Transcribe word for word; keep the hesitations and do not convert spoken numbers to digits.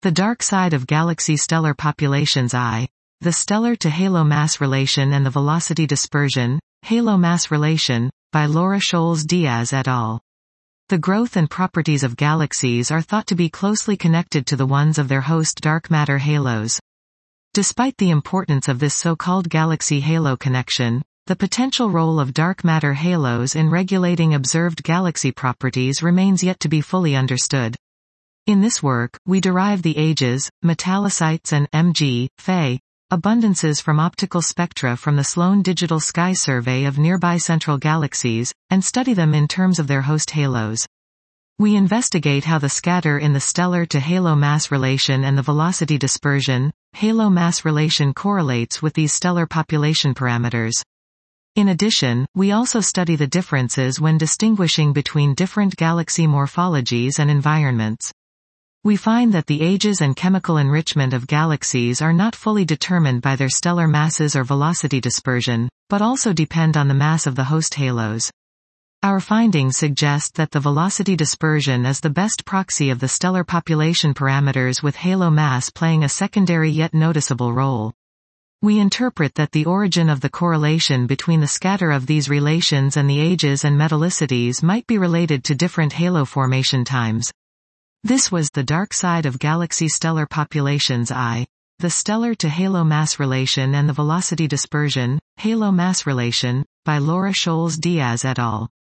The Dark Side of Galaxy Stellar Populations I. The Stellar-to-Halo Mass Relation and the Velocity Dispersion, Halo Mass Relation, by Laura Scholes-Diaz et al. The growth and properties of galaxies are thought to be closely connected to the ones of their host dark matter halos. Despite the importance of this so-called galaxy halo connection, the potential role of dark matter halos in regulating observed galaxy properties remains yet to be fully understood. In this work, we derive the ages, metallocytes and M G, Fe, abundances from optical spectra from the Sloan Digital Sky Survey of nearby central galaxies, and study them in terms of their host halos. We investigate how the scatter in the stellar-to-halo mass relation and the velocity dispersion, halo mass relation correlates with these stellar population parameters. In addition, we also study the differences when distinguishing between different galaxy morphologies and environments. We find that the ages and chemical enrichment of galaxies are not fully determined by their stellar masses or velocity dispersion, but also depend on the mass of the host halos. Our findings suggest that the velocity dispersion is the best proxy of the stellar population parameters, with halo mass playing a secondary yet noticeable role. We interpret that the origin of the correlation between the scatter of these relations and the ages and metallicities might be related to different halo formation times. This was The Dark Side of Galaxy Stellar Populations I. The Stellar-to-Halo Mass Relation and the Velocity Dispersion, Halo Mass Relation, by Laura Scholes-Diaz et al.